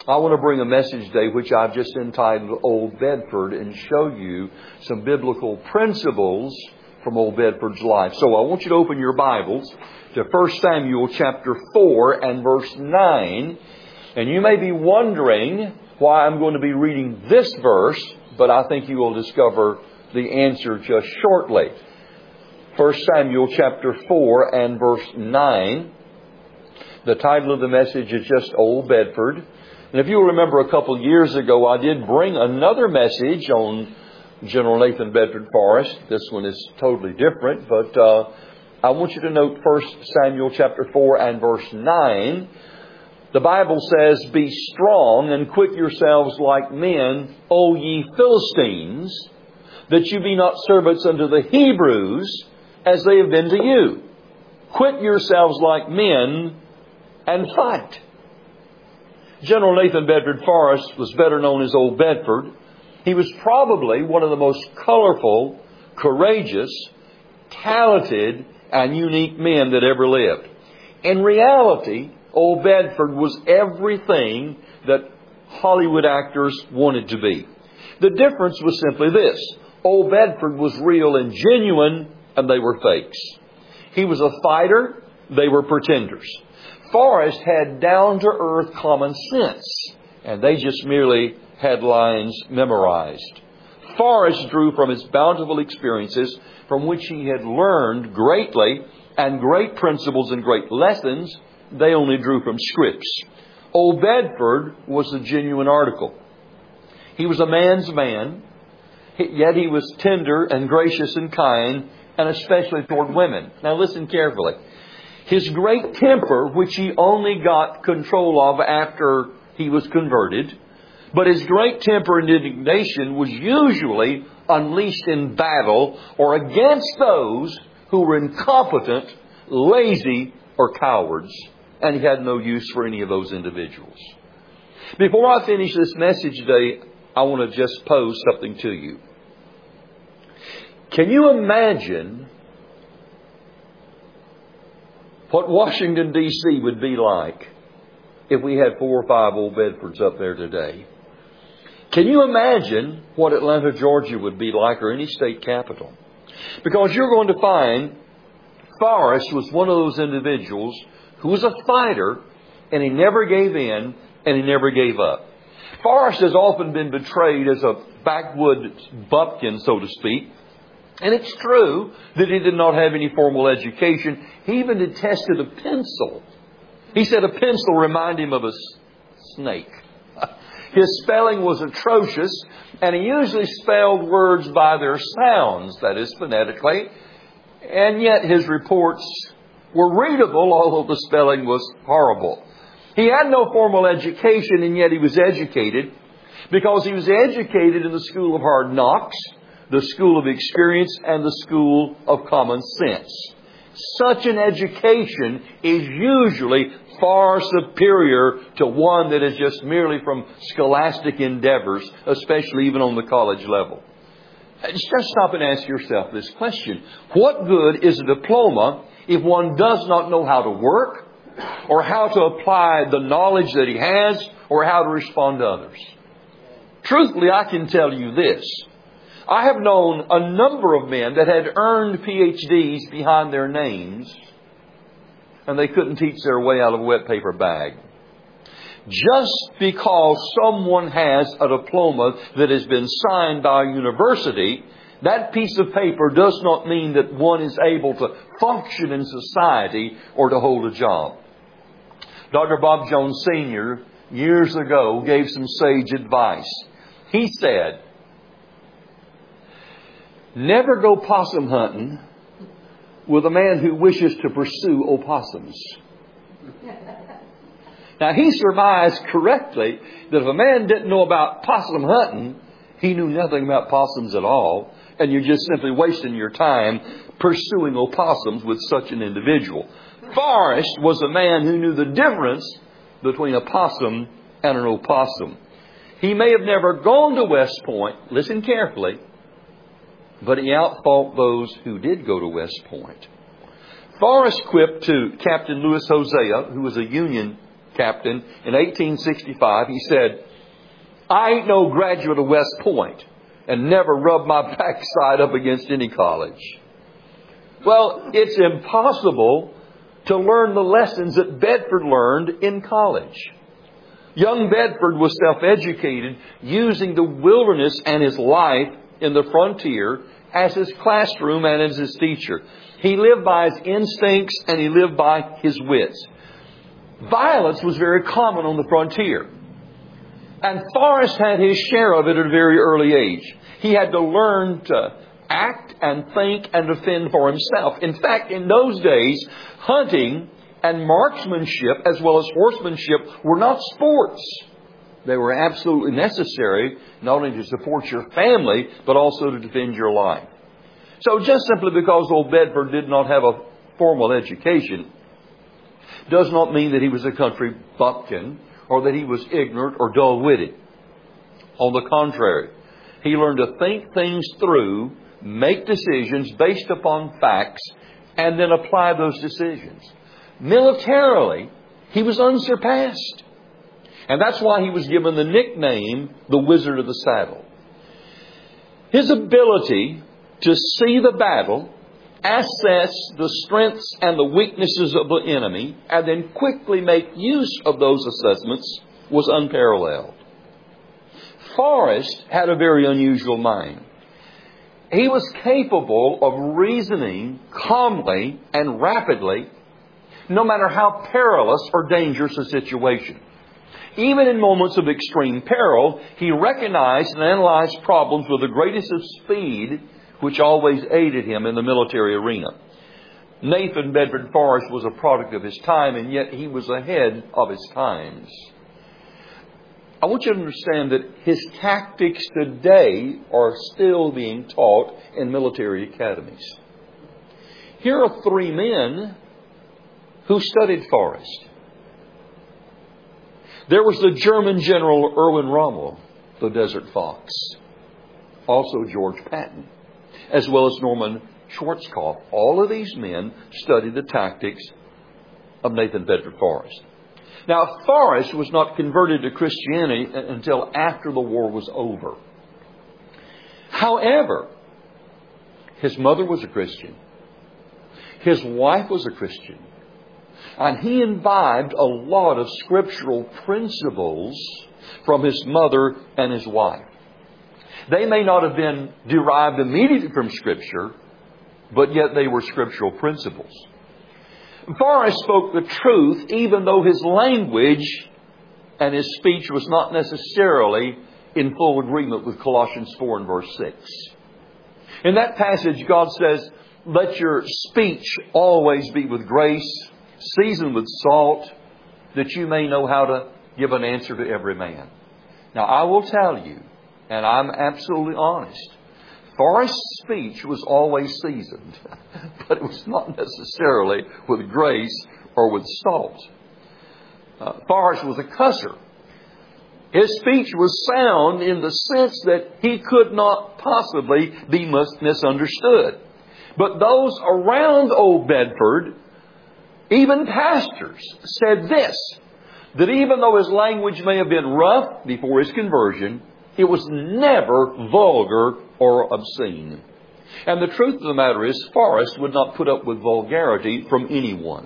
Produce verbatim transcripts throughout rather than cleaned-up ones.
I want to bring a message today which I've just entitled Old Bedford and show you some biblical principles from Old Bedford's life. So I want you to open your Bibles to First Samuel chapter four and verse nine. And you may be wondering why I'm going to be reading this verse, but I think you will discover the answer just shortly. First Samuel chapter four and verse nine. The title of the message is just Old Bedford. And if you'll remember a couple of years ago, I did bring another message on General Nathan Bedford Forrest. This one is totally different, but uh, I want you to note First Samuel chapter four and verse nine. The Bible says, "Be strong and quit yourselves like men, O ye Philistines, that you be not servants unto the Hebrews, as they have been to you. Quit yourselves like men and fight." General Nathan Bedford Forrest was better known as Old Bedford. He was probably one of the most colorful, courageous, talented, and unique men that ever lived. In reality, Old Bedford was everything that Hollywood actors wanted to be. The difference was simply this. Old Bedford was real and genuine, and they were fakes. He was a fighter, they were pretenders. Forrest had down-to-earth common sense, and they just merely had lines memorized. Forrest drew from his bountiful experiences, from which he had learned greatly, and great principles and great lessons. They only drew from scripts. Old Bedford was the genuine article. He was a man's man, yet he was tender and gracious and kind, and especially toward women. Now listen carefully. His great temper, which he only got control of after he was converted, but his great temper and indignation was usually unleashed in battle or against those who were incompetent, lazy, or cowards. And he had no use for any of those individuals. Before I finish this message today, I want to just pose something to you. Can you imagine what Washington, D C would be like if we had four or five Old Bedfords up there today? Can you imagine what Atlanta, Georgia would be like, or any state capital? Because you're going to find Forrest was one of those individuals who was a fighter, and he never gave in, and he never gave up. Forrest has often been betrayed as a backwoods bumpkin, so to speak. And it's true that he did not have any formal education. He even detested a pencil. He said a pencil reminded him of a snake. His spelling was atrocious, and he usually spelled words by their sounds, that is, phonetically. And yet his reports were readable, although the spelling was horrible. He had no formal education, and yet he was educated, because he was educated in the school of hard knocks, the school of experience, and the school of common sense. Such an education is usually far superior to one that is just merely from scholastic endeavors, especially even on the college level. Just stop and ask yourself this question. What good is a diploma if one does not know how to work, or how to apply the knowledge that he has, or how to respond to others? Truthfully, I can tell you this. I have known a number of men that had earned P H Ds behind their names, and they couldn't teach their way out of a wet paper bag. Just because someone has a diploma that has been signed by a university, that piece of paper does not mean that one is able to function in society or to hold a job. Doctor Bob Jones Senior years ago gave some sage advice. He said, "Never go possum hunting with a man who wishes to pursue opossums." Now, he surmised correctly that if a man didn't know about possum hunting, he knew nothing about possums at all, and you're just simply wasting your time pursuing opossums with such an individual. Forrest was a man who knew the difference between a possum and an opossum. He may have never gone to West Point, listen carefully, but he outfought those who did go to West Point. Forrest quipped to Captain Louis Hosea, who was a Union captain in eighteen sixty-five. He said, "I ain't no graduate of West Point and never rubbed my backside up against any college." Well, it's impossible to learn the lessons that Bedford learned in college. Young Bedford was self-educated, using the wilderness and his life in the frontier as his classroom and as his teacher. He lived by his instincts and he lived by his wits. Violence was very common on the frontier. And Forrest had his share of it at a very early age. He had to learn to act and think and defend for himself. In fact, in those days, hunting and marksmanship as well as horsemanship were not sports. They were absolutely necessary not only to support your family, but also to defend your life. So just simply because old Bedford did not have a formal education does not mean that he was a country bumpkin or that he was ignorant or dull-witted. On the contrary, he learned to think things through, make decisions based upon facts, and then apply those decisions. Militarily, he was unsurpassed. And that's why he was given the nickname, the Wizard of the Saddle. His ability to see the battle, assess the strengths and the weaknesses of the enemy, and then quickly make use of those assessments was unparalleled. Forrest had a very unusual mind. He was capable of reasoning calmly and rapidly, no matter how perilous or dangerous a situation. Even in moments of extreme peril, he recognized and analyzed problems with the greatest of speed, which always aided him in the military arena. Nathan Bedford Forrest was a product of his time, and yet he was ahead of his times. I want you to understand that his tactics today are still being taught in military academies. Here are three men who studied Forrest. There was the German General Erwin Rommel, the Desert Fox. Also George Patton, as well as Norman Schwarzkopf. All of these men studied the tactics of Nathan Bedford Forrest. Now, Forrest was not converted to Christianity until after the war was over. However, his mother was a Christian. His wife was a Christian. And he imbibed a lot of scriptural principles from his mother and his wife. They may not have been derived immediately from Scripture, but yet they were scriptural principles. Forrest spoke the truth, even though his language and his speech was not necessarily in full agreement with Colossians four and verse six. In that passage, God says, "Let your speech always be with grace, seasoned with salt, that you may know how to give an answer to every man." Now, I will tell you, and I'm absolutely honest, Forrest's speech was always seasoned, but it was not necessarily with grace or with salt. Uh, Forrest was a cusser. His speech was sound in the sense that he could not possibly be misunderstood. But those around Old Bedford, even pastors, said this, that even though his language may have been rough before his conversion, it was never vulgar or obscene. And the truth of the matter is, Forrest would not put up with vulgarity from anyone.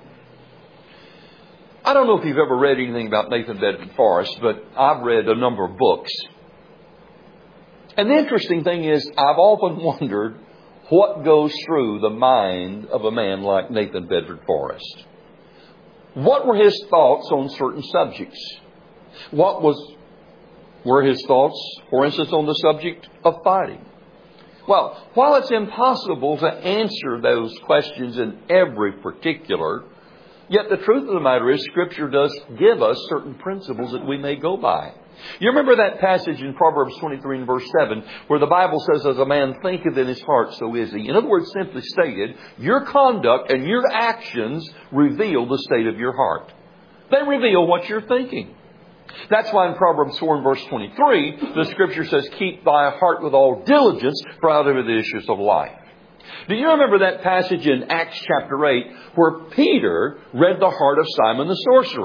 I don't know if you've ever read anything about Nathan Bedford Forrest, but I've read a number of books. And the interesting thing is, I've often wondered what goes through the mind of a man like Nathan Bedford Forrest. What were his thoughts on certain subjects? What was were his thoughts, for instance, on the subject of fighting? Well, while it's impossible to answer those questions in every particular, yet the truth of the matter is Scripture does give us certain principles that we may go by. You remember that passage in Proverbs twenty-three and verse seven where the Bible says, "As a man thinketh in his heart, so is he." In other words, simply stated, your conduct and your actions reveal the state of your heart. They reveal what you're thinking. That's why in Proverbs four and verse twenty-three, the Scripture says, "Keep thy heart with all diligence, for out of it the issues of life." Do you remember that passage in Acts chapter eight where Peter read the heart of Simon the sorcerer?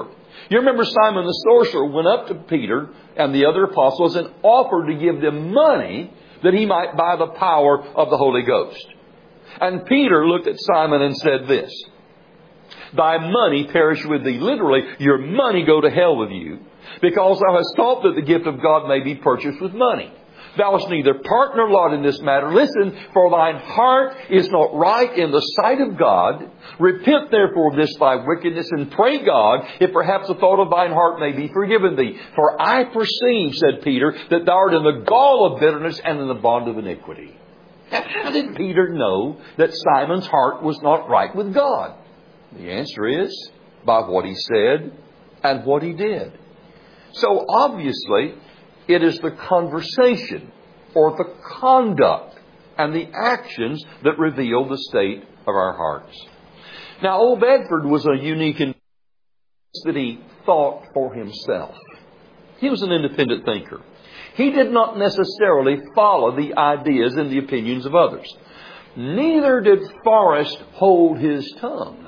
You remember Simon the sorcerer went up to Peter and the other apostles and offered to give them money that he might buy the power of the Holy Ghost. And Peter looked at Simon and said this, "Thy money perish with thee." Literally, your money go to hell with you, because thou hast thought that the gift of God may be purchased with money. Thou hast neither part nor lot in this matter. Listen, for thine heart is not right in the sight of God. Repent therefore of this thy wickedness, and pray God, if perhaps the thought of thine heart may be forgiven thee. For I perceive, said Peter, that thou art in the gall of bitterness and in the bond of iniquity. Now, how did Peter know that Simon's heart was not right with God? The answer is by what he said and what he did. So obviously, it is the conversation or the conduct and the actions that reveal the state of our hearts. Now, old Bedford was a unique in that he thought for himself. He was an independent thinker. He did not necessarily follow the ideas and the opinions of others. Neither did Forrest hold his tongue.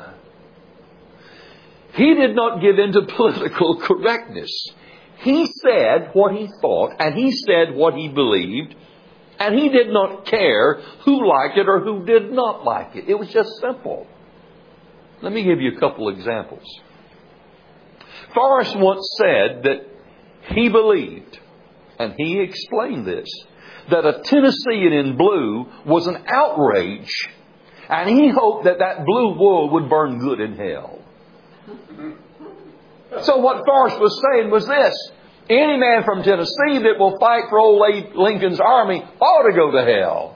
He did not give in to political correctness. He said what he thought, and he said what he believed, and he did not care who liked it or who did not like it. It was just simple. Let me give you a couple examples. Forrest once said that he believed, and he explained this, that a Tennessean in blue was an outrage, and he hoped that that blue wool would burn good in hell. So what Forrest was saying was this: any man from Tennessee that will fight for old Lincoln's army ought to go to hell.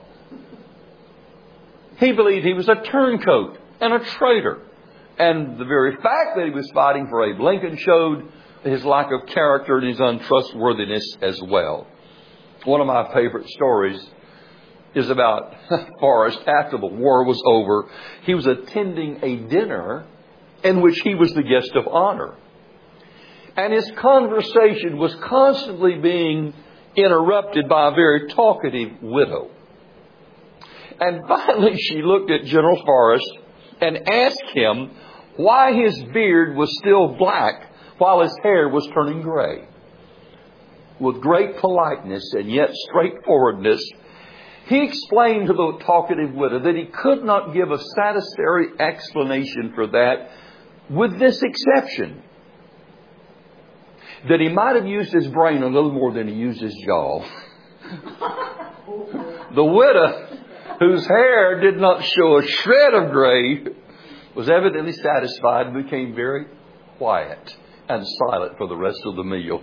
He believed he was a turncoat and a traitor. And the very fact that he was fighting for Abe Lincoln showed his lack of character and his untrustworthiness as well. One of my favorite stories is about Forrest after the war was over. He was attending a dinner in which he was the guest of honor. And his conversation was constantly being interrupted by a very talkative widow. And finally she looked at General Forrest and asked him why his beard was still black while his hair was turning gray. With great politeness and yet straightforwardness, he explained to the talkative widow that he could not give a satisfactory explanation for that, with this exception: that he might have used his brain a little more than he used his jaw. The widow, whose hair did not show a shred of gray, was evidently satisfied and became very quiet and silent for the rest of the meal.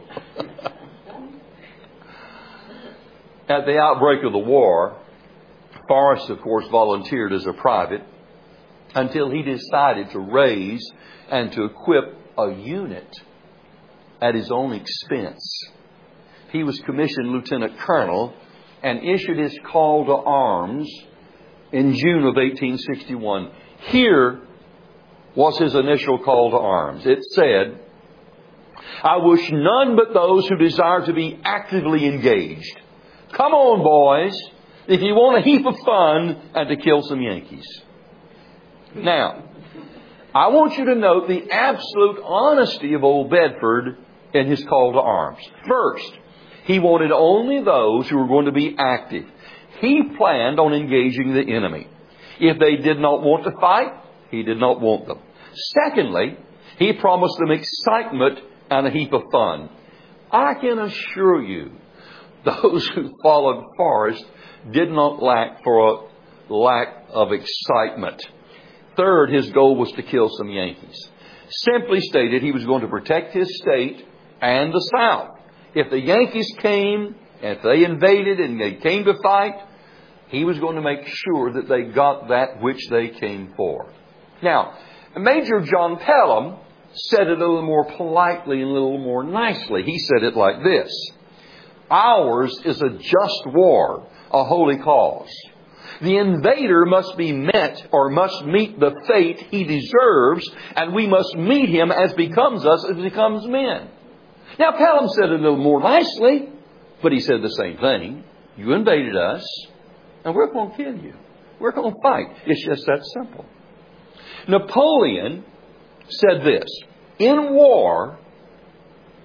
At the outbreak of the war, Forrest, of course, volunteered as a private until he decided to raise and to equip a unit at his own expense. He was commissioned lieutenant colonel and issued his call to arms in June of eighteen sixty-one. Here was his initial call to arms. It said, "I wish none but those who desire to be actively engaged. Come on, boys, if you want a heap of fun and to kill some Yankees." Now, I want you to note the absolute honesty of old Bedford in his call to arms. First, he wanted only those who were going to be active. He planned on engaging the enemy. If they did not want to fight, he did not want them. Secondly, he promised them excitement and a heap of fun. I can assure you, those who followed Forrest did not lack for a lack of excitement. Third, his goal was to kill some Yankees. Simply stated, he was going to protect his state and the South. If the Yankees came, and if they invaded and they came to fight, he was going to make sure that they got that which they came for. Now, Major John Pelham said it a little more politely and a little more nicely. He said it like this: "Ours is a just war, a holy cause. The invader must be met or must meet the fate he deserves, and we must meet him as becomes us, as becomes men." Now, Pelham said it a little more nicely, but he said the same thing. You invaded us, and we're going to kill you. We're going to fight. It's just that simple. Napoleon said this: "In war,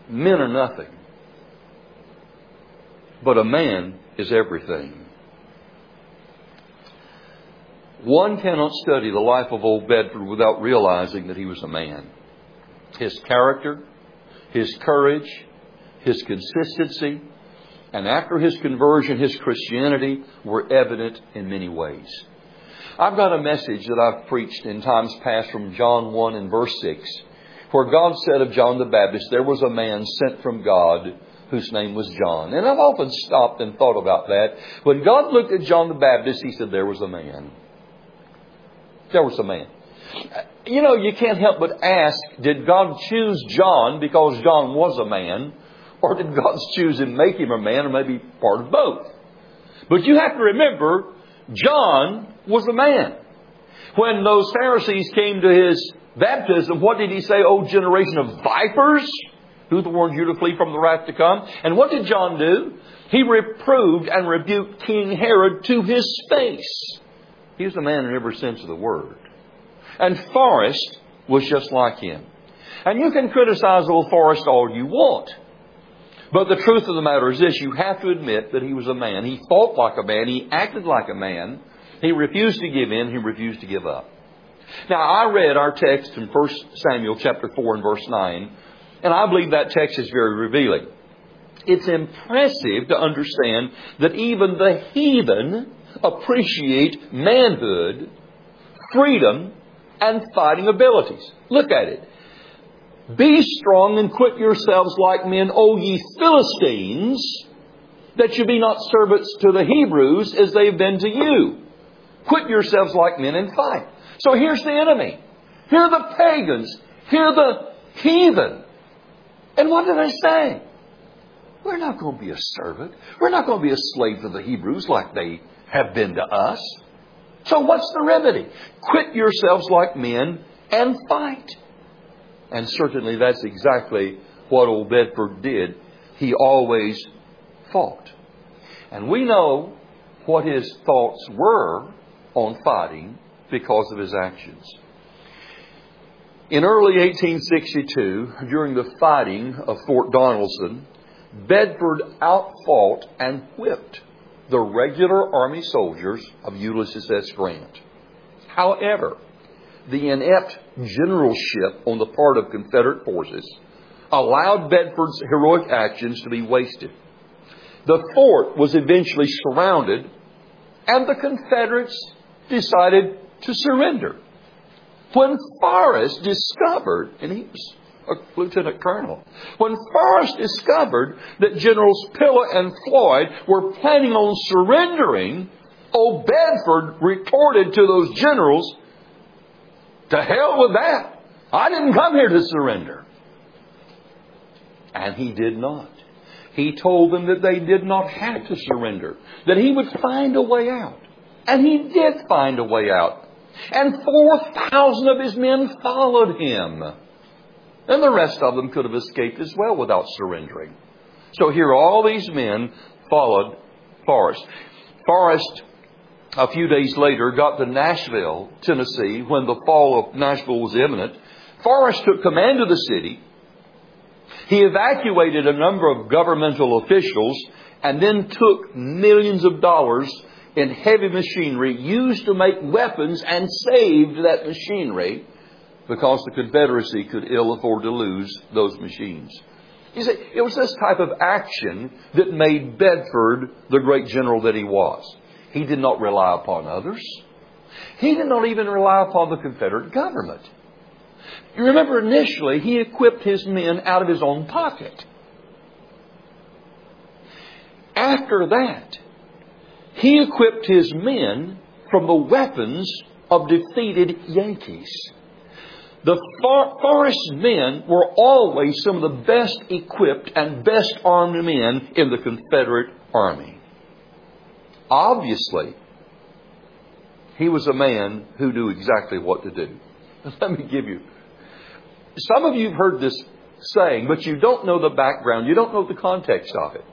men are nothing. But a man is everything. One cannot study the life of old Bedford without realizing that he was a man. His character, his courage, his consistency, and after his conversion, his Christianity were evident in many ways. I've got a message that I've preached in times past from John one and verse six, where God said of John the Baptist, there was a man sent from God whose name was John. And I've often stopped and thought about that. When God looked at John the Baptist, He said, there was a man. There was a man. You know, you can't help but ask, did God choose John because John was a man? Or did God choose him, make him a man, or maybe part of both? But you have to remember, John was a man. When those Pharisees came to his baptism, what did he say? O generation of vipers, who warned you to flee from the wrath to come? And what did John do? He reproved and rebuked King Herod to his face. He was a man in every sense of the word. And Forrest was just like him. And you can criticize old Forrest all you want. But the truth of the matter is this. You have to admit that he was a man. He thought like a man. He acted like a man. He refused to give in. He refused to give up. Now, I read our text in First Samuel chapter four and verse nine. And I believe that text is very revealing. It's impressive to understand that even the heathen appreciate manhood, freedom, and fighting abilities. Look at it. Be strong and quit yourselves like men, O ye Philistines, that you be not servants to the Hebrews as they've been to you. Quit yourselves like men and fight. So here's the enemy. Here are the pagans. Here are the heathen. And what do they say? We're not going to be a servant. We're not going to be a slave to the Hebrews like they have been to us. So what's the remedy? Quit yourselves like men and fight. And certainly that's exactly what old Bedford did. He always fought. And we know what his thoughts were on fighting because of his actions. In early eighteen sixty-two, during the fighting of Fort Donelson, Bedford outfought and whipped the regular army soldiers of Ulysses S. Grant. However, the inept generalship on the part of Confederate forces allowed Bedford's heroic actions to be wasted. The fort was eventually surrounded, and the Confederates decided to surrender. When Forrest discovered, and he was a lieutenant colonel, when Forrest discovered that Generals Pillow and Floyd were planning on surrendering, old Bedford retorted to those generals, to hell with that. I didn't come here to surrender. And he did not. He told them that they did not have to surrender, that he would find a way out. And he did find a way out. And four thousand of his men followed him. And the rest of them could have escaped as well without surrendering. So here all these men followed Forrest. Forrest, a few days later, got to Nashville, Tennessee, when the fall of Nashville was imminent. Forrest took command of the city. He evacuated a number of governmental officials and then took millions of dollars in heavy machinery used to make weapons and saved that machinery because the Confederacy could ill afford to lose those machines. You see, it was this type of action that made Bedford the great general that he was. He did not rely upon others. He did not even rely upon the Confederate government. You remember initially he equipped his men out of his own pocket. After that, he equipped his men from the weapons of defeated Yankees. The Forrest men were always some of the best equipped and best armed men in the Confederate Army. Obviously, he was a man who knew exactly what to do. Let me give you. Some of you have heard this saying, but you don't know the background. You don't know the context of it.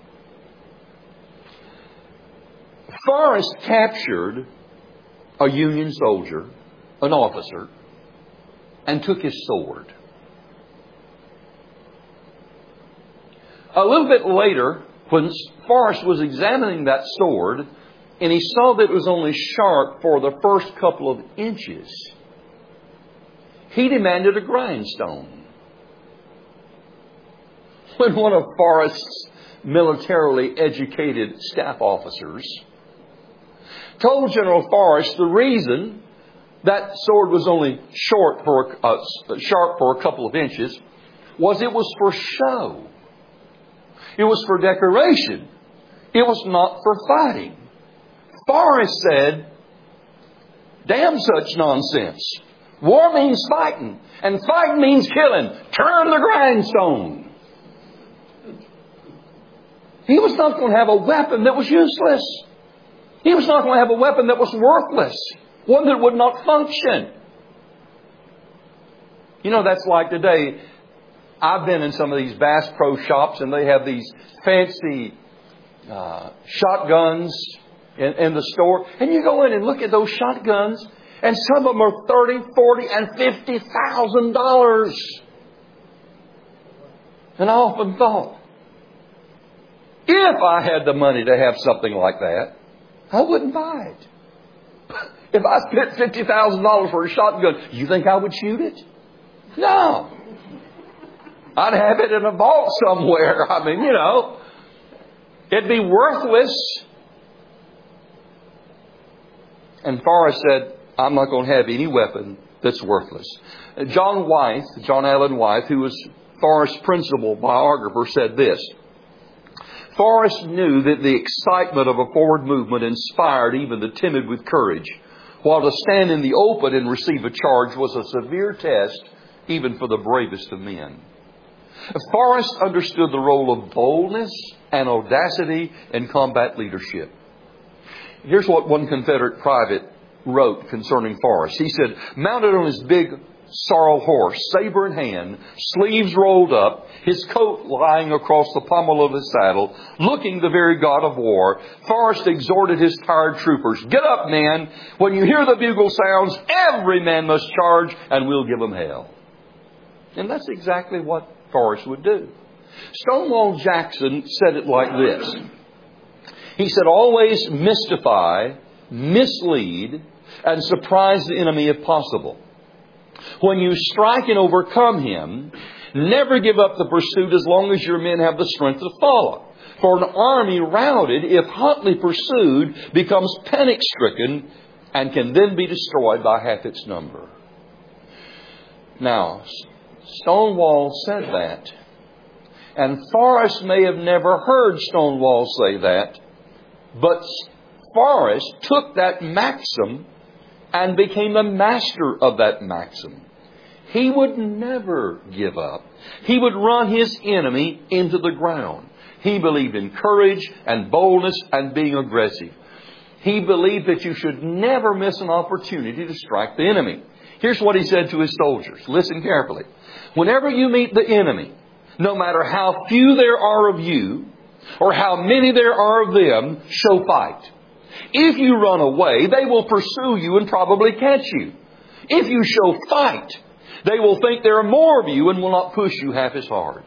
Forrest captured a Union soldier, an officer, and took his sword. A little bit later, when Forrest was examining that sword, and he saw that it was only sharp for the first couple of inches, he demanded a grindstone. When one of Forrest's militarily educated staff officers told General Forrest the reason that sword was only short for uh, sharp for a couple of inches was it was for show. It was for decoration. It was not for fighting. Forrest said, damn such nonsense. War means fighting, and fighting means killing. Turn the grindstone. He was not going to have a weapon that was useless. He was not going to have a weapon that was worthless. One that would not function. You know, that's like today. I've been in some of these Bass Pro shops, and they have these fancy uh, shotguns in, in the store. And you go in and look at those shotguns, and some of them are thirty, forty, and fifty thousand dollars. And I often thought, if I had the money to have something like that, I wouldn't buy it. If I spent fifty thousand dollars for a shotgun, you think I would shoot it? No. I'd have it in a vault somewhere. I mean, you know, it'd be worthless. And Forrest said, I'm not going to have any weapon that's worthless. John Wythe, John Allen Wythe, who was Forrest's principal biographer, said this. Forrest knew that the excitement of a forward movement inspired even the timid with courage, while to stand in the open and receive a charge was a severe test even for the bravest of men. Forrest understood the role of boldness and audacity in combat leadership. Here's what one Confederate private wrote concerning Forrest. He said, mounted on his big sorrel horse, saber in hand, sleeves rolled up, his coat lying across the pommel of his saddle, looking the very god of war, Forrest exhorted his tired troopers, get up, men. When you hear the bugle sounds, every man must charge, and we'll give them hell. And that's exactly what Forrest would do. Stonewall Jackson said it like this. He said, always mystify, mislead, and surprise the enemy if possible. When you strike and overcome him, never give up the pursuit as long as your men have the strength to follow. For an army routed, if hotly pursued, becomes panic-stricken and can then be destroyed by half its number. Now, Stonewall said that. And Forrest may have never heard Stonewall say that, but Forrest took that maxim and became the master of that maxim. He would never give up. He would run his enemy into the ground. He believed in courage and boldness and being aggressive. He believed that you should never miss an opportunity to strike the enemy. Here's what he said to his soldiers. Listen carefully. Whenever you meet the enemy, no matter how few there are of you or how many there are of them, show fight. If you run away, they will pursue you and probably catch you. If you show fight, they will think there are more of you and will not push you half as hard.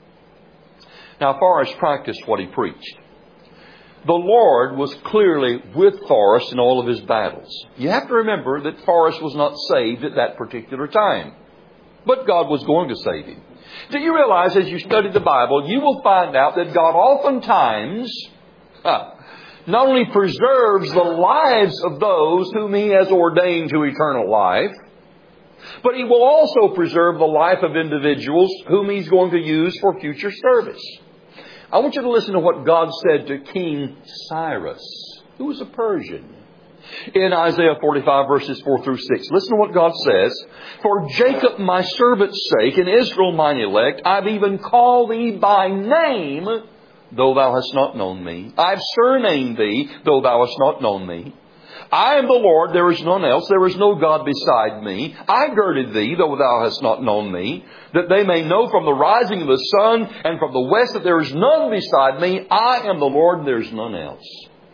Now, Forrest practiced what he preached. The Lord was clearly with Forrest in all of his battles. You have to remember that Forrest was not saved at that particular time. But God was going to save him. Do you realize as you study the Bible, you will find out that God oftentimes huh, not only preserves the lives of those whom He has ordained to eternal life, but He will also preserve the life of individuals whom He's going to use for future service. I want you to listen to what God said to King Cyrus, who was a Persian. In Isaiah forty-five, verses four through six. Listen to what God says. For Jacob my servant's sake, and Israel mine elect, I've even called thee by name, though thou hast not known me. I've surnamed thee, though thou hast not known me. I am the Lord, there is none else. There is no God beside me. I girded thee, though thou hast not known me, that they may know from the rising of the sun and from the west that there is none beside me. I am the Lord, and there is none else.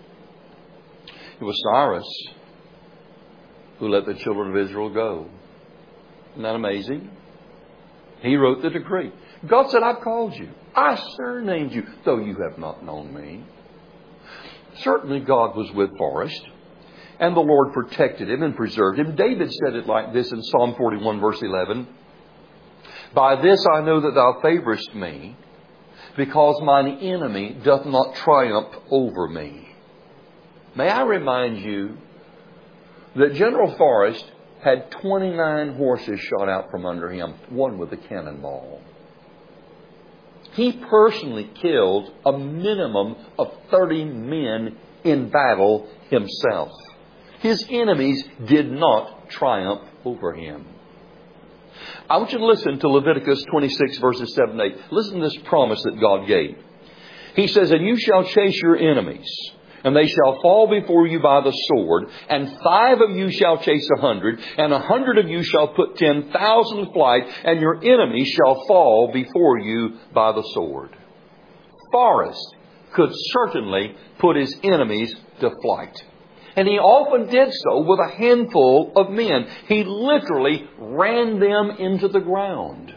It was Cyrus who let the children of Israel go. Isn't that amazing? He wrote the decree. God said, I've called you. I surnamed you, though you have not known me. Certainly God was with Forrest, and the Lord protected him and preserved him. David said it like this in Psalm forty-one, verse eleven. By this I know that thou favorest me, because mine enemy doth not triumph over me. May I remind you that General Forrest had twenty-nine horses shot out from under him, one with a cannonball. He personally killed a minimum of thirty men in battle himself. His enemies did not triumph over him. I want you to listen to Leviticus twenty-six, verses seven and eight. Listen to this promise that God gave. He says, and you shall chase your enemies, and they shall fall before you by the sword, and five of you shall chase a hundred, and a hundred of you shall put ten thousand to flight, and your enemies shall fall before you by the sword. Forrest could certainly put his enemies to flight. And he often did so with a handful of men. He literally ran them into the ground.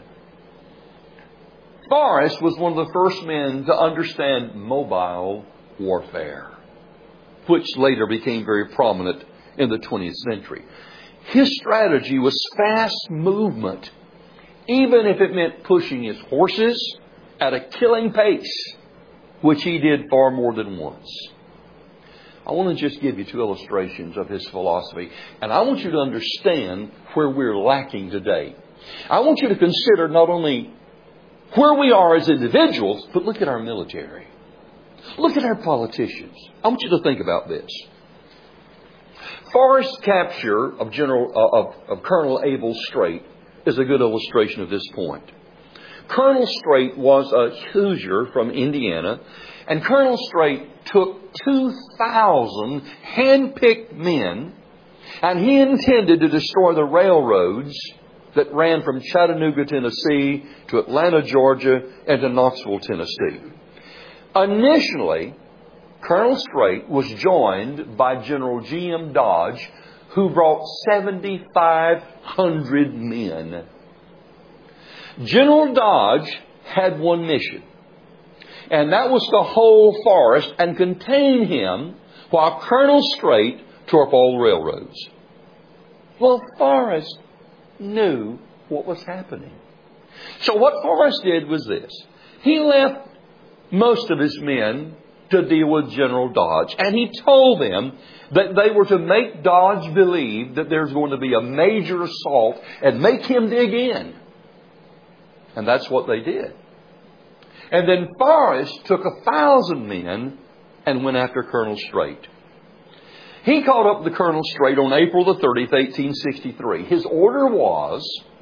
Forrest was one of the first men to understand mobile warfare, which later became very prominent in the twentieth century. His strategy was fast movement, even if it meant pushing his horses at a killing pace, which he did far more than once. I want to just give you two illustrations of his philosophy, and I want you to understand where we're lacking today. I want you to consider not only where we are as individuals, but look at our military. Look at our politicians. I want you to think about this. Forrest's capture of General uh, of, of Colonel Abel Strait is a good illustration of this point. Colonel Strait was a Hoosier from Indiana, and Colonel Strait took two thousand hand-picked men, and he intended to destroy the railroads that ran from Chattanooga, Tennessee, to Atlanta, Georgia, and to Knoxville, Tennessee. Initially, Colonel Strait was joined by General G M Dodge, who brought seven thousand five hundred men. General Dodge had one mission, and that was to hold Forrest and contain him while Colonel Strait tore up all the railroads. Well, Forrest knew what was happening. So what Forrest did was this. He left most of his men to deal with General Dodge, and he told them that they were to make Dodge believe that there's going to be a major assault and make him dig in. And that's what they did. And then Forrest took a thousand men and went after Colonel Strait. He caught up with Colonel Strait on April the thirtieth, eighteen sixty-three. His order was,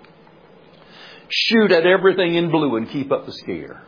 shoot at everything in blue and keep up the scare.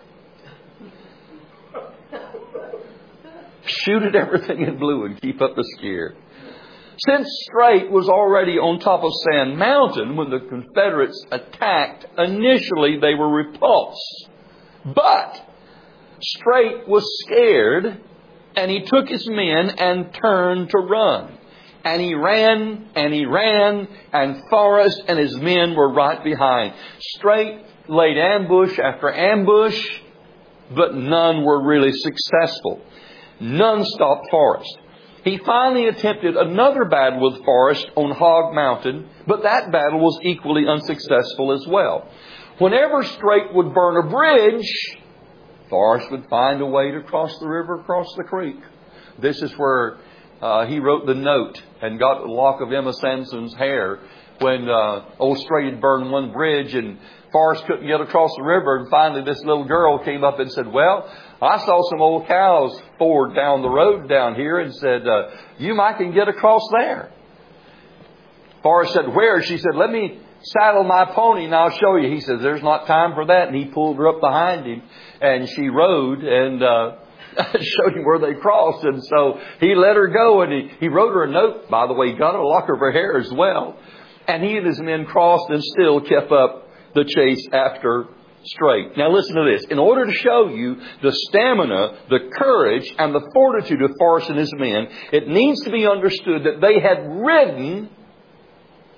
Shoot at everything in blue and keep up the scare. Since Strait was already on top of Sand Mountain when the Confederates attacked, initially they were repulsed. But Strait was scared, and he took his men and turned to run. And he ran, and he ran, and Forrest and his men were right behind. Strait laid ambush after ambush, but none were really successful. None stopped Forrest. He finally attempted another battle with Forrest on Hog Mountain, but that battle was equally unsuccessful as well. Whenever Strait would burn a bridge, Forrest would find a way to cross the river, across the creek. This is where uh, he wrote the note and got a lock of Emma Sampson's hair when uh, old Strait had burned one bridge and Forrest couldn't get across the river. And finally this little girl came up and said, well, I saw some old cows forward down the road down here, and said, uh, you might can get across there. Forrest said, where? She said, let me saddle my pony and I'll show you. He said, there's not time for that. And he pulled her up behind him, and she rode and uh, showed him where they crossed. And so he let her go, and he, he wrote her a note, by the way. He got a lock of her hair as well. And he and his men crossed and still kept up the chase after Strait. Now listen to this. In order to show you the stamina, the courage, and the fortitude of Forrest and his men, it needs to be understood that they had ridden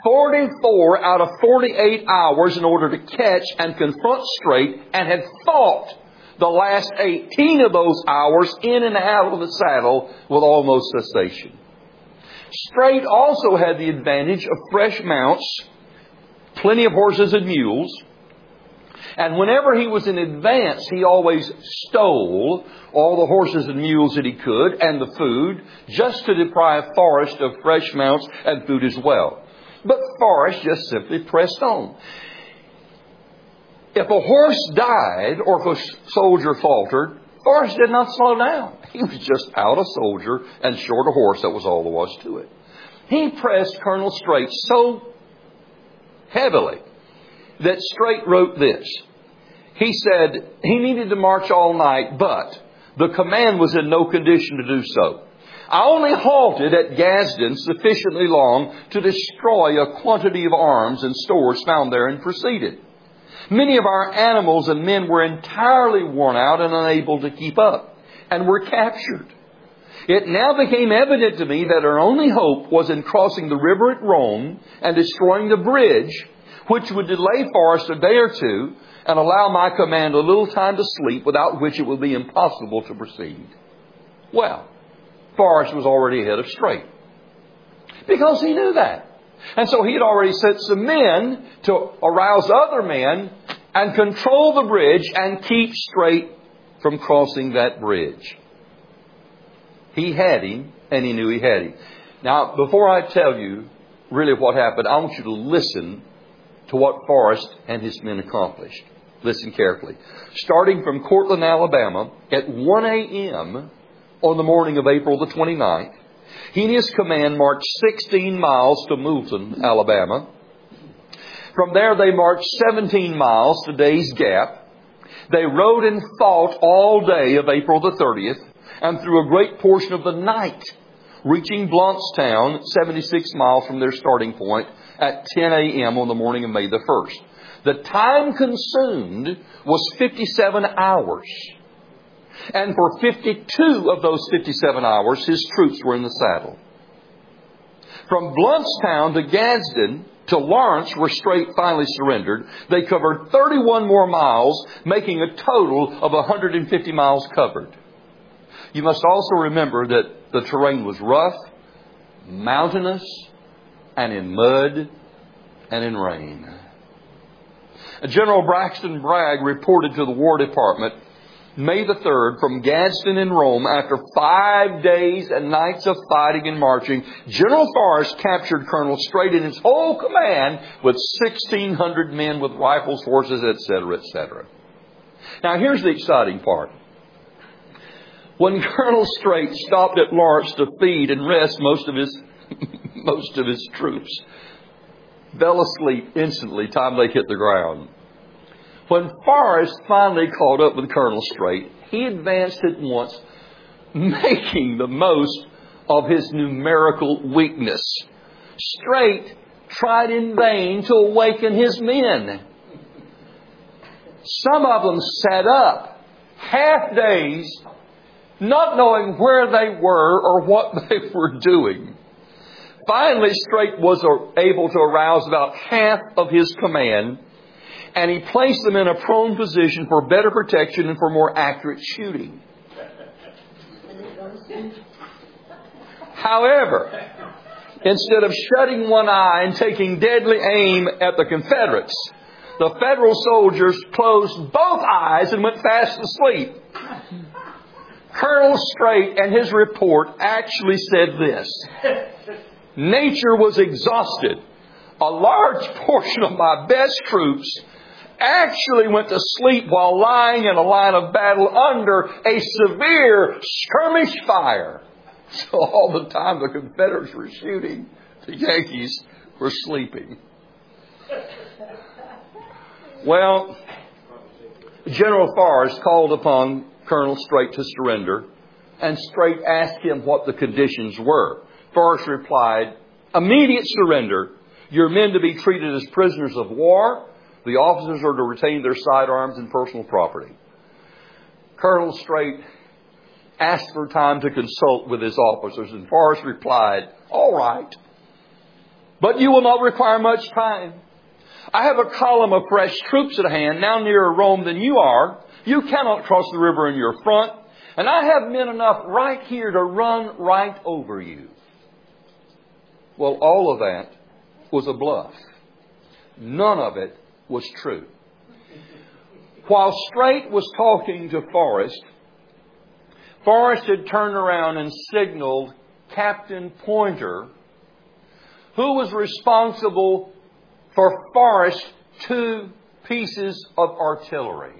forty-four out of forty-eight hours in order to catch and confront Strait, and had fought the last eighteen of those hours in and out of the saddle with almost cessation. Strait also had the advantage of fresh mounts, plenty of horses and mules, and whenever he was in advance, he always stole all the horses and mules that he could and the food, just to deprive Forrest of fresh mounts and food as well. But Forrest just simply pressed on. If a horse died or if a soldier faltered, Forrest did not slow down. He was just out a soldier and short a horse. That was all there was to it. He pressed Colonel Strait so heavily that Strait wrote this. He said he needed to march all night, but the command was in no condition to do so. I only halted at Gadsden sufficiently long to destroy a quantity of arms and stores found there and proceeded. Many of our animals and men were entirely worn out and unable to keep up, and were captured. It now became evident to me that our only hope was in crossing the river at Rome and destroying the bridge, which would delay Forrest a day or two and allow my command a little time to sleep, without which it would be impossible to proceed. Well, Forrest was already ahead of Strait, because he knew that. And so he had already sent some men to arouse other men and control the bridge and keep Strait from crossing that bridge. He had him, and he knew he had him. Now, before I tell you really what happened, I want you to listen to what Forrest and his men accomplished. Listen carefully. Starting from Courtland, Alabama, at one a.m. on the morning of April the twenty-ninth, he and his command marched sixteen miles to Moulton, Alabama. From there, they marched seventeen miles to Days Gap. They rode and fought all day of April the thirtieth and through a great portion of the night, reaching Blountstown, seventy-six miles from their starting point, at ten a.m. on the morning of May the first. The time consumed was fifty-seven hours. And for fifty-two of those fifty-seven hours, his troops were in the saddle. From Blountstown to Gadsden to Lawrence, where Strait finally surrendered, they covered thirty-one more miles, making a total of one hundred fifty miles covered. You must also remember that the terrain was rough, mountainous, and in mud and in rain. General Braxton Bragg reported to the War Department May the third, from Gadsden in Rome, after five days and nights of fighting and marching, General Forrest captured Colonel Strait and his whole command with sixteen hundred men with rifles, horses, et cetera, et cetera. Now, here's the exciting part. When Colonel Strait stopped at Lawrence to feed and rest most of his most of his troops, fell asleep instantly time they hit the ground. When Forrest finally caught up with Colonel Strait, he advanced at once, making the most of his numerical weakness. Strait tried in vain to awaken his men. Some of them sat up, half dazed, not knowing where they were or what they were doing. Finally, Strait was able to arouse about half of his command, and he placed them in a prone position for better protection and for more accurate shooting. However, instead of shutting one eye and taking deadly aim at the Confederates, the Federal soldiers closed both eyes and went fast asleep. Colonel Strait and his report actually said this: nature was exhausted. A large portion of my best troops actually went to sleep while lying in a line of battle under a severe skirmish fire. So all the time the Confederates were shooting, the Yankees were sleeping. Well, General Forrest called upon Colonel Strait to surrender, and Strait asked him what the conditions were. Forrest replied, immediate surrender. Your men to be treated as prisoners of war. The officers are to retain their sidearms and personal property. Colonel Strait asked for time to consult with his officers, and Forrest replied, all right. but you will not require much time. I have a column of fresh troops at hand, now nearer Rome than you are. You cannot cross the river in your front. And I have men enough right here to run right over you. Well, all of that was a bluff. None of it was true. While Strait was talking to Forrest, Forrest had turned around and signaled Captain Pointer, who was responsible for Forrest's two pieces of artillery.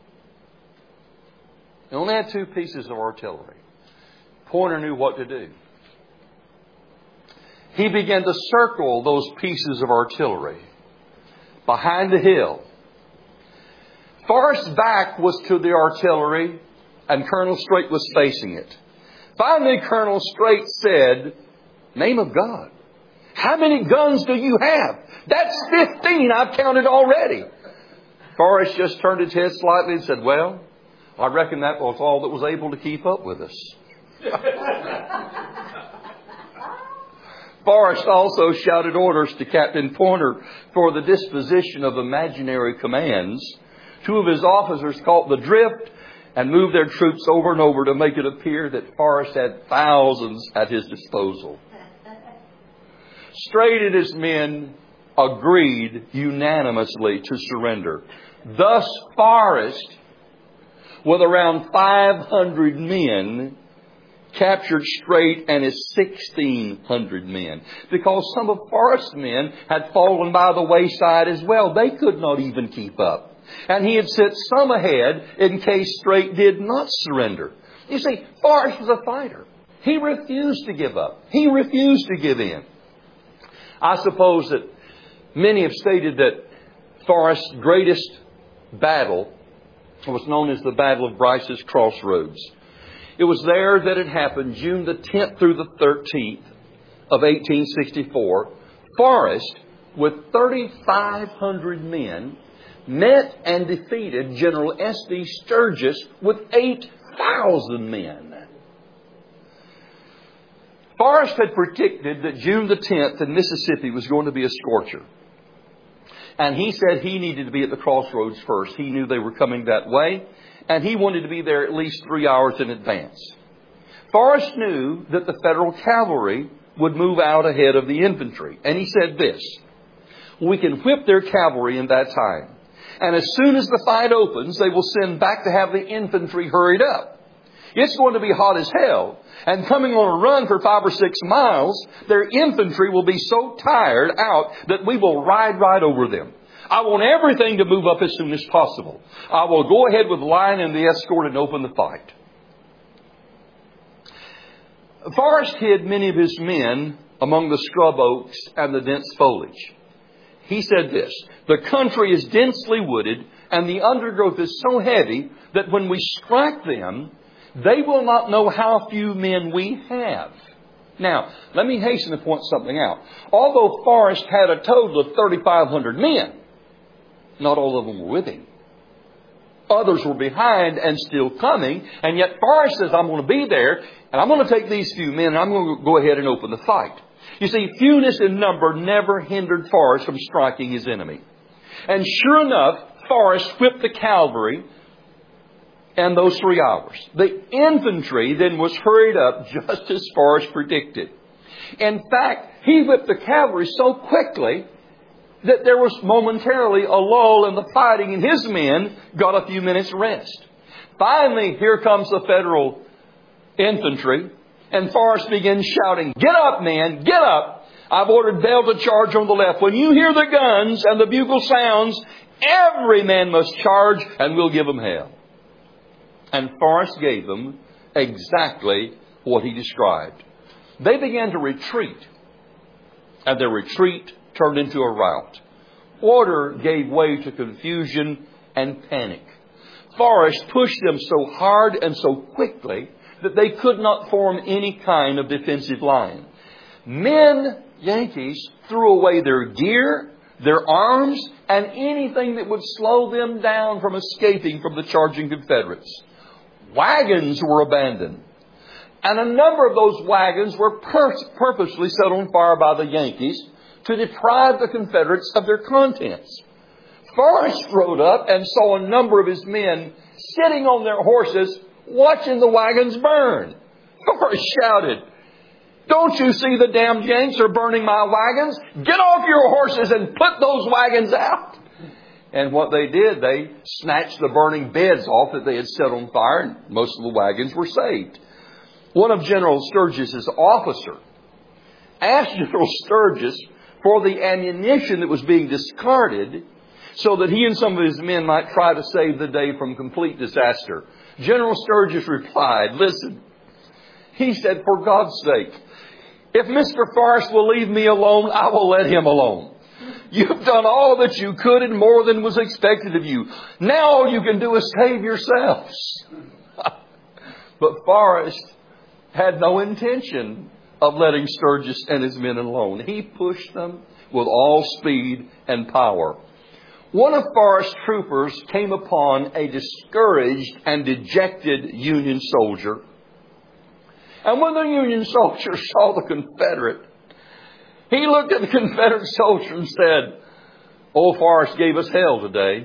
He only had two pieces of artillery. Pointer knew what to do. He began to circle those pieces of artillery behind the hill. Forrest's back was to the artillery, and Colonel Strait was facing it. Finally, Colonel Strait said, "Name of God, how many guns do you have?" "That's fifteen. I've counted already." Forrest just turned his head slightly and said, "Well, I reckon that was all that was able to keep up with us." Forrest also shouted orders to Captain Pointer for the disposition of imaginary commands. Two of his officers caught the drift and moved their troops over and over to make it appear that Forrest had thousands at his disposal. Strait and his men agreed unanimously to surrender. Thus Forrest, with around five hundred men, captured Strait and his sixteen hundred men. Because some of Forrest's men had fallen by the wayside as well. They could not even keep up. And he had sent some ahead in case Strait did not surrender. You see, Forrest was a fighter. He refused to give up. He refused to give in. I suppose that many have stated that Forrest's greatest battle was known as the Battle of Bryce's Crossroads. It was there that it happened, June the tenth through the thirteenth of eighteen sixty-four. Forrest, with thirty-five hundred men, met and defeated General S D Sturgis with eight thousand men. Forrest had predicted that June the tenth in Mississippi was going to be a scorcher. And he said he needed to be at the crossroads first. He knew they were coming that way. And he wanted to be there at least three hours in advance. Forrest knew that the Federal cavalry would move out ahead of the infantry. And he said this: "We can whip their cavalry in that time. And as soon as the fight opens, they will send back to have the infantry hurried up. It's going to be hot as hell. And coming on a run for five or six miles, their infantry will be so tired out that we will ride right over them. I want everything to move up as soon as possible. I will go ahead with the line and the escort and open the fight." Forrest hid many of his men among the scrub oaks and the dense foliage. He said this: "The country is densely wooded and the undergrowth is so heavy that when we strike them, they will not know how few men we have." Now, let me hasten to point something out. Although Forrest had a total of thirty-five hundred men, not all of them were with him. Others were behind and still coming. And yet Forrest says, "I'm going to be there and I'm going to take these few men and I'm going to go ahead and open the fight." You see, fewness in number never hindered Forrest from striking his enemy. And sure enough, Forrest whipped the cavalry in those three hours. The infantry then was hurried up just as Forrest predicted. In fact, he whipped the cavalry so quickly that there was momentarily a lull in the fighting and his men got a few minutes rest. Finally, here comes the Federal infantry and Forrest begins shouting, "Get up, men, get up. I've ordered Bell to charge on the left. When you hear the guns and the bugle sounds, every man must charge and we'll give them hell." And Forrest gave them exactly what he described. They began to retreat, and their retreat turned into a rout. Order gave way to confusion and panic. Forrest pushed them so hard and so quickly that they could not form any kind of defensive line. Men, Yankees, threw away their gear, their arms, and anything that would slow them down from escaping from the charging Confederates. Wagons were abandoned. And a number of those wagons were pur- purposely set on fire by the Yankees to deprive the Confederates of their contents. Forrest rode up and saw a number of his men sitting on their horses watching the wagons burn. Forrest shouted, "Don't you see the damned Yanks are burning my wagons? Get off your horses and put those wagons out." And what they did, they snatched the burning beds off that they had set on fire, and most of the wagons were saved. One of General Sturgis's officers asked General Sturgis for the ammunition that was being discarded so that he and some of his men might try to save the day from complete disaster. General Sturgis replied, "Listen," he said, "for God's sake, if Mister Forrest will leave me alone, I will let him alone. You've done all that you could and more than was expected of you. Now all you can do is save yourselves." But Forrest had no intention of letting Sturgis and his men alone. He pushed them with all speed and power. One of Forrest's troopers came upon a discouraged and dejected Union soldier. And when the Union soldier saw the Confederate, he looked at the Confederate soldier and said, "Old Forrest gave us hell today."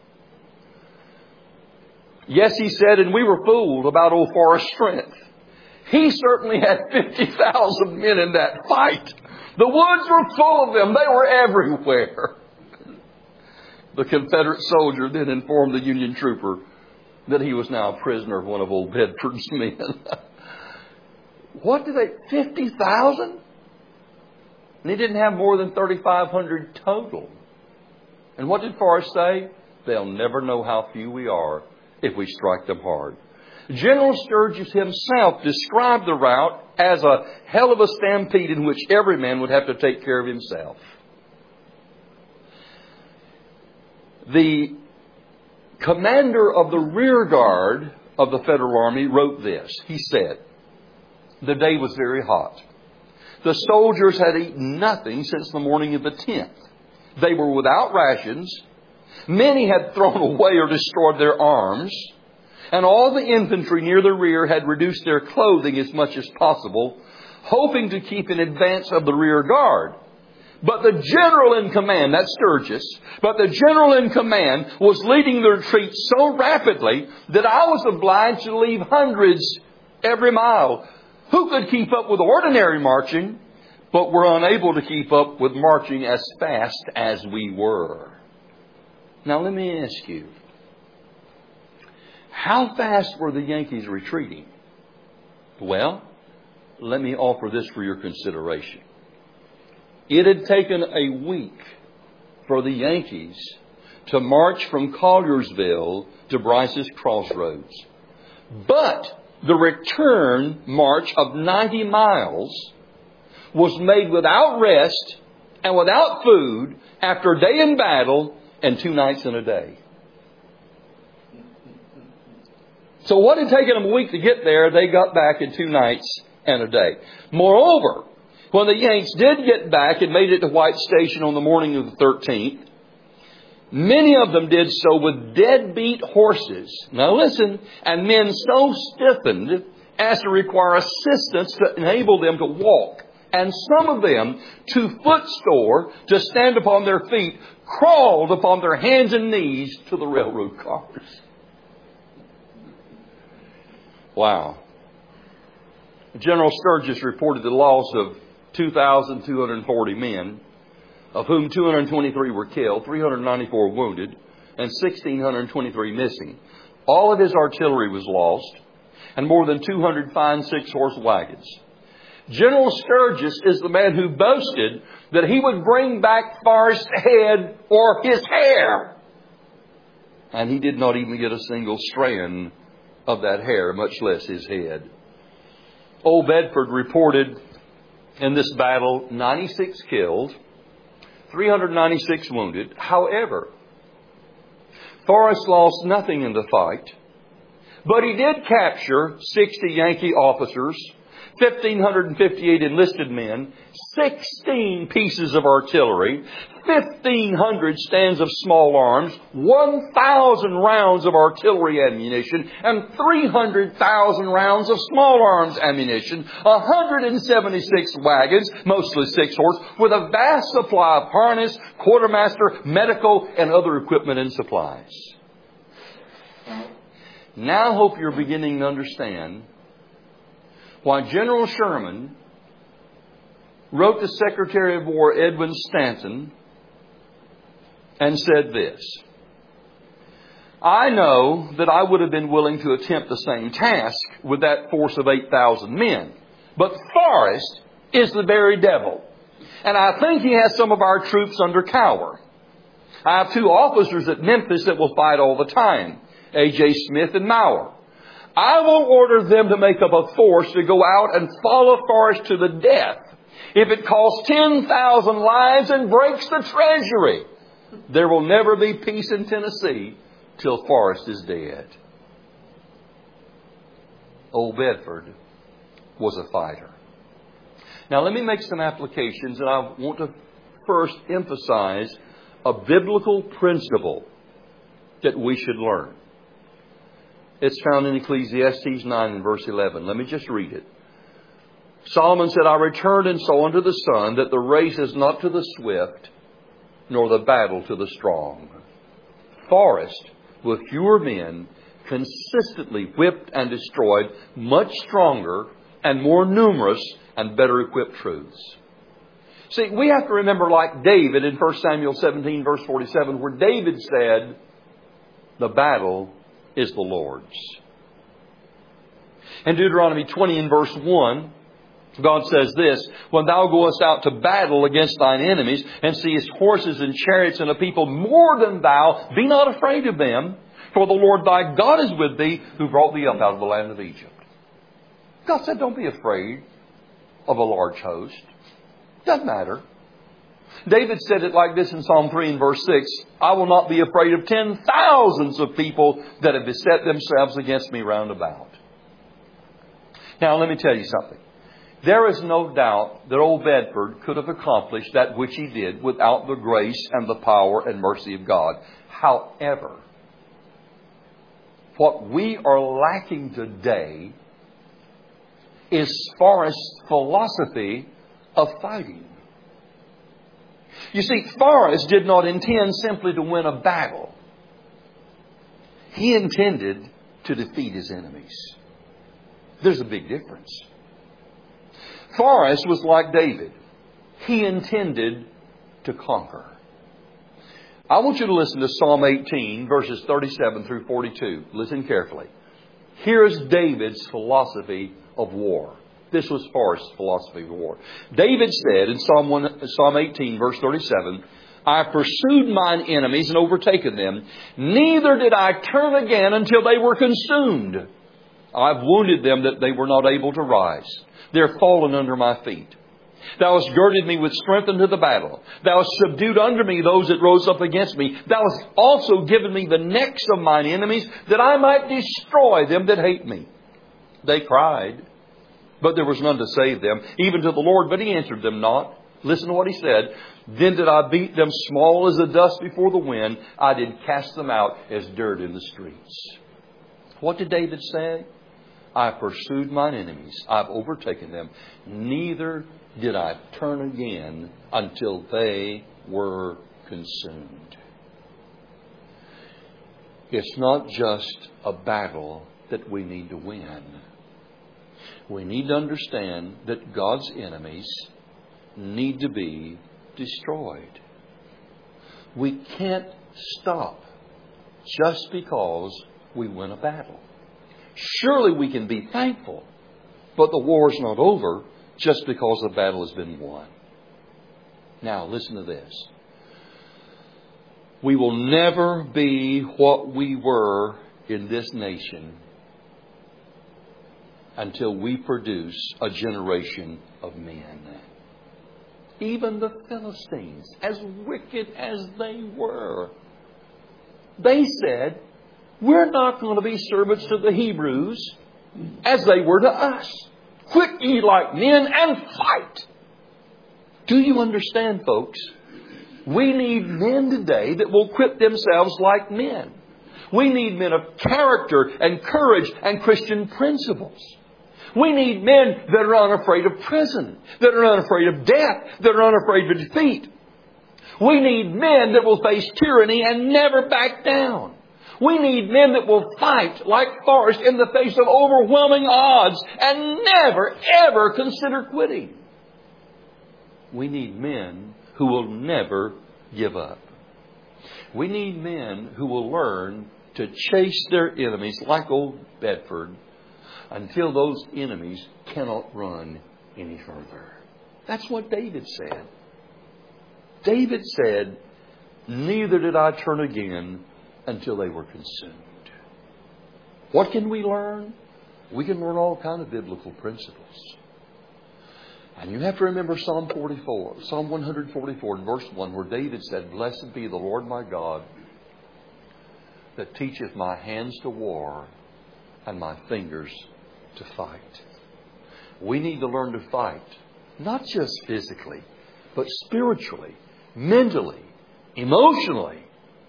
Yes, he said, and we were fooled about old Forrest's strength. He certainly had fifty thousand men in that fight. The woods were full of them. They were everywhere. The Confederate soldier then informed the Union trooper that he was now a prisoner of one of old Bedford's men. What did they, fifty thousand? And he didn't have more than thirty-five hundred total. And what did Forrest say? "They'll never know how few we are if we strike them hard." General Sturgis himself described the rout as a hell of a stampede in which every man would have to take care of himself. The commander of the rear guard of the Federal Army wrote this. He said, "The day was very hot. The soldiers had eaten nothing since the morning of the tenth. They were without rations. Many had thrown away or destroyed their arms. And all the infantry near the rear had reduced their clothing as much as possible, hoping to keep in advance of the rear guard. But the general in command," that's Sturgis, "but the general in command was leading the retreat so rapidly that I was obliged to leave hundreds every mile who could keep up with ordinary marching, but were unable to keep up with marching as fast as we were." Now let me ask you, how fast were the Yankees retreating? Well, let me offer this for your consideration. It had taken a week for the Yankees to march from Colliersville to Bryce's Crossroads. But the return march of ninety miles was made without rest and without food after a day in battle and two nights and a day. So what had taken them a week to get there, they got back in two nights and a day. Moreover, when the Yanks did get back and made it to White Station on the morning of the thirteenth, many of them did so with deadbeat horses. Now listen, and men so stiffened as to require assistance to enable them to walk. And some of them, to footsore, to stand upon their feet, crawled upon their hands and knees to the railroad cars. Wow. General Sturgis reported the loss of two thousand two hundred forty men, of whom two hundred twenty-three were killed, three hundred ninety-four wounded, and one thousand six hundred twenty-three missing. All of his artillery was lost, and more than two hundred fine six-horse wagons. General Sturgis is the man who boasted that he would bring back Forrest's head or his hair. And he did not even get a single strand of that hair, much less his head. Old Bedford reported in this battle ninety-six killed, three hundred ninety-six wounded. However, Forrest lost nothing in the fight, but he did capture sixty Yankee officers, one thousand five hundred fifty-eight enlisted men, sixteen pieces of artillery, fifteen hundred stands of small arms, one thousand rounds of artillery ammunition, and three hundred thousand rounds of small arms ammunition, one hundred seventy-six wagons, mostly six-horse, with a vast supply of harness, quartermaster, medical, and other equipment and supplies. Now I hope you're beginning to understand why General Sherman wrote to Secretary of War Edwin Stanton and said this: I know that I would have been willing to attempt the same task with that force of eight thousand men, but Forrest is the very devil, and I think he has some of our troops under cover. I have two officers at Memphis that will fight all the time, A J Smith and Maurer. I will order them to make up a force to go out and follow Forrest to the death. If it costs ten thousand lives and breaks the treasury, there will never be peace in Tennessee till Forrest is dead. Old Bedford was a fighter. Now let me make some applications, and I want to first emphasize a biblical principle that we should learn. It's found in Ecclesiastes nine and verse eleven. Let me just read it. Solomon said, I returned and saw unto the sun that the race is not to the swift, nor the battle to the strong. Forrest, with fewer men, consistently whipped and destroyed much stronger and more numerous and better equipped troops. See, we have to remember, like David in First Samuel seventeen verse forty-seven, where David said, the battle is the Lord's. In Deuteronomy twenty and verse one, God says this: when thou goest out to battle against thine enemies, and seest horses and chariots and a people more than thou, be not afraid of them, for the Lord thy God is with thee, who brought thee up out of the land of Egypt. God said, don't be afraid of a large host. Doesn't matter. David said it like this in Psalm three and verse six: I will not be afraid of ten thousands of people that have beset themselves against me round about. Now let me tell you something. There is no doubt that old Bedford could have accomplished that which he did without the grace and the power and mercy of God. However, what we are lacking today is Forrest's philosophy of fighting. You see, Forrest did not intend simply to win a battle. He intended to defeat his enemies. There's a big difference. Forrest was like David. He intended to conquer. I want you to listen to Psalm eighteen, verses thirty-seven through forty-two. Listen carefully. Here's David's philosophy of war. This was Forrest's philosophy of war. David said in Psalm, one, Psalm eighteen, verse thirty-seven, I pursued mine enemies and overtaken them. Neither did I turn again until they were consumed. I've wounded them that they were not able to rise. They're fallen under my feet. Thou hast girded me with strength unto the battle. Thou hast subdued under me those that rose up against me. Thou hast also given me the necks of mine enemies, that I might destroy them that hate me. They cried, but there was none to save them, even to the Lord, but He answered them not. Listen to what He said. Then did I beat them small as the dust before the wind. I did cast them out as dirt in the streets. What did David say? I pursued mine enemies. I've overtaken them. Neither did I turn again until they were consumed. It's not just a battle that we need to win. We need to understand that God's enemies need to be destroyed. We can't stop just because we win a battle. Surely we can be thankful, but the war's not over just because the battle has been won. Now, listen to this. We will never be what we were in this nation until we produce a generation of men. Even the Philistines, as wicked as they were, they said, we're not going to be servants to the Hebrews as they were to us. Quit ye like men and fight. Do you understand, folks? We need men today that will quit themselves like men. We need men of character and courage and Christian principles. We need men that are unafraid of prison, that are unafraid of death, that are unafraid of defeat. We need men that will face tyranny and never back down. We need men that will fight like Forrest in the face of overwhelming odds and never, ever consider quitting. We need men who will never give up. We need men who will learn to chase their enemies like old Bedford until those enemies cannot run any further. That's what David said. David said, neither did I turn again until they were consumed. What can we learn? We can learn all kinds of biblical principles. And you have to remember Psalm forty-four, Psalm one forty-four and verse one, where David said, blessed be the Lord my God, that teacheth my hands to war and my fingers to fight. We need to learn to fight, not just physically, but spiritually, mentally, emotionally,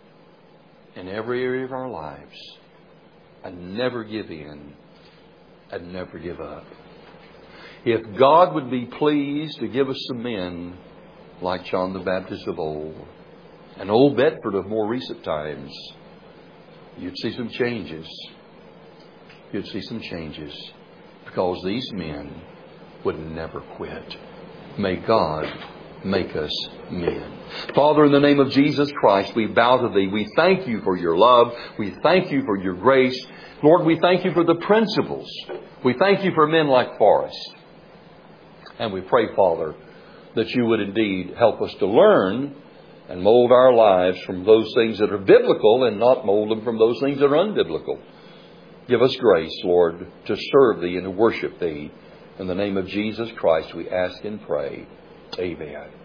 in every area of our lives, and never give in and never give up. If God would be pleased to give us some men like John the Baptist of old and old Bedford of more recent times, you'd see some changes. You'd see some changes because these men would never quit. May God make us men. Father, in the name of Jesus Christ, we bow to Thee. We thank You for Your love. We thank You for Your grace. Lord, we thank You for the principles. We thank You for men like Forrest. And we pray, Father, that You would indeed help us to learn and mold our lives from those things that are biblical and not mold them from those things that are unbiblical. Give us grace, Lord, to serve Thee and to worship Thee. In the name of Jesus Christ, we ask and pray. Amen.